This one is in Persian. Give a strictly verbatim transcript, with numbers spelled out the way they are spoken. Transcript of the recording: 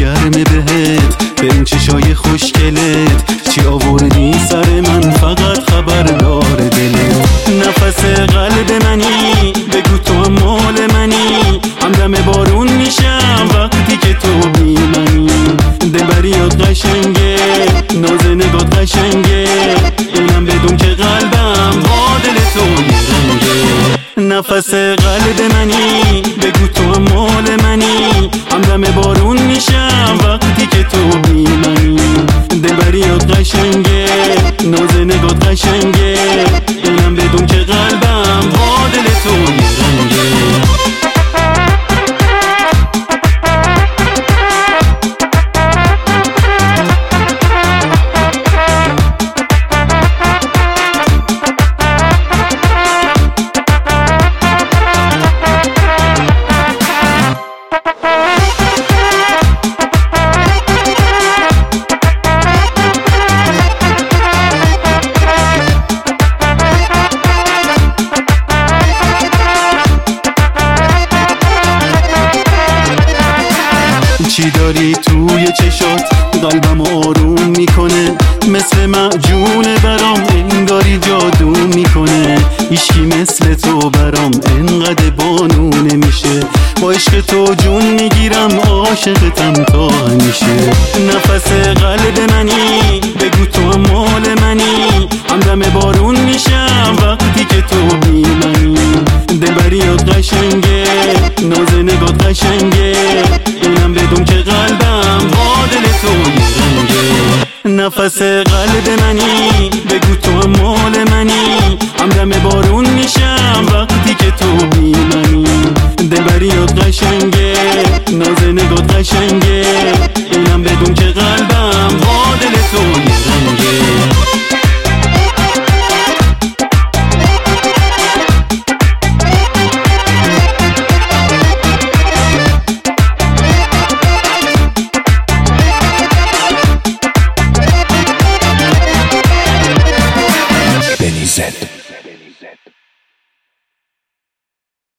گرمه بهت، به این چشای خوشگلت چی آوردی سر من، فقط خبر داره دلت. نفس قلب منی، بگو تو هم مال منی، همدم بارون میشم وقتی که تو بی منی. دلبریات قشنگه، ناز نگات قشنگه، اینم بدون که قلبم با دل تو رنگه. نفس قلب منی، بگو تو هم مال منی، همدم بارون میشم وقتی که تو بی منی. دلبریات قشنگه، ناز نگات قشنگه، اینم بدون که قلبم با دل تو رنگه. چی داری توی چشات قلبم آروم میکنه، مثل معجونه برام انگاری جادو میکنه. هیچکی مثل تو برام انقدر بانونه میشه، با عشق تو جون میگیرم عاشقتم تا همیشه. نفس قلب منی، بگو تو هم مال منی، همدم بارون میشم وقتی که تو بی منی. دلبریات قشنگه، ناز نگات قشنگه، اینم بدون که قلبم با دل تو رنگه. نفس قلب منی، بگو تو هم مال منی، همدم بارون میشم وقتی که تو بی منی. دلبریات قشنگه، ناز نگات قشنگه، اینم بدون که قلبم با دل تو رنگه. Benny Z.